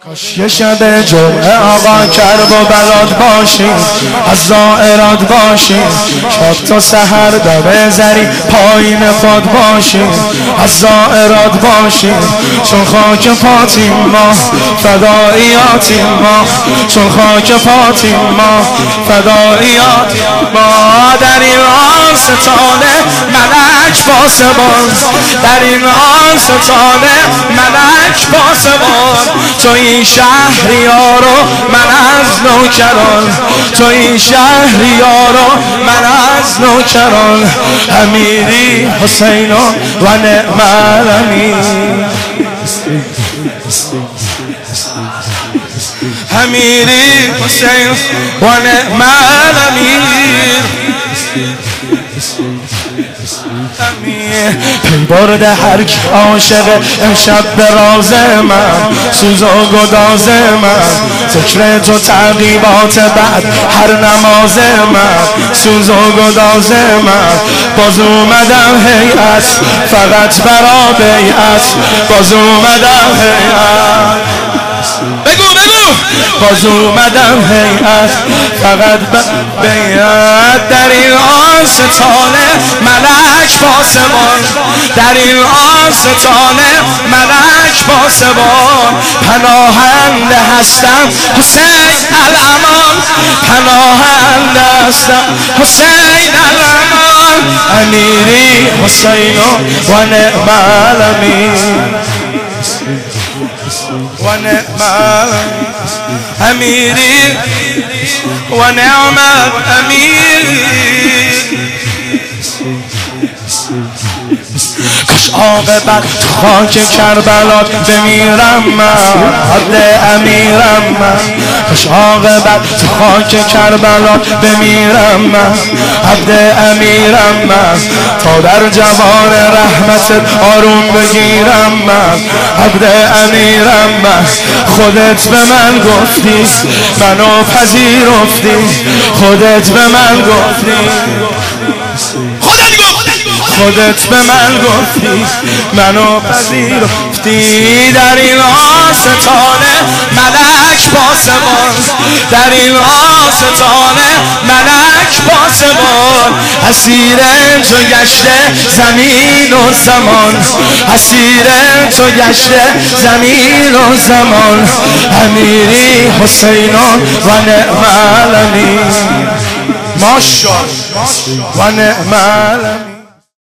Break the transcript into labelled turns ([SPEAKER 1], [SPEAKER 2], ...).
[SPEAKER 1] کاش یه شب جمعه آقا کرب و بلاد باشیم، از زائرات باشیم، شاد تا سحر دم زری پایین خود باشیم، از زائرات باشیم، چون خاک پاتیم ما فداییاتیم ما، چون خاک پاتیم ما فداییاتیم ما. در این آستانه ملک پاسبان، در این آستانه ملک پاسبان، تو این شهریارو من از نوکران، تو این شهریارو من از نوکران، امیری حسین و نعم الامیر، امیری حسین و نعم الامیر، پی برده هر کی عاشق امشب به راز من، سوز و گداز من، ذکر تو تعقیبات بعد هر نماز من، سوز و گداز من، باز اومدم هیئت فقط برا بیعت، باز اومدم هیئت، بگو باز اومدم هیئت فقط بیعت. در این آستانه ملک پاسبان، در این آستانه ملک پاسبان، پناهنده هستم حسین الامان، پناهنده هستم حسین الامان، امیری حسین و نعم الامیر و نعم امیری و نعم الامیر. کاش عاقبت تو خاک کربلات بمیرم من، عبد امیرم من، کاش عاقبت تو خاک کربلات بمیرم من، عبد امیرم من، تا در جوان رحمتت آروم بگیرم من، عبد امیرم من، خودت به من گفتی منو پذیرفتی، خودت به من گفتی، خودت به من گفتی منو پذیرفتی. در این آستانه ملک پاسبان، در این آستانه ملک پاسبان، اسیر تو گشته زمین و زمان، اسیر تو گشته زمین و زمان، امیری حسین و نعم الامیر، ماشاءالله و نعم الامیر.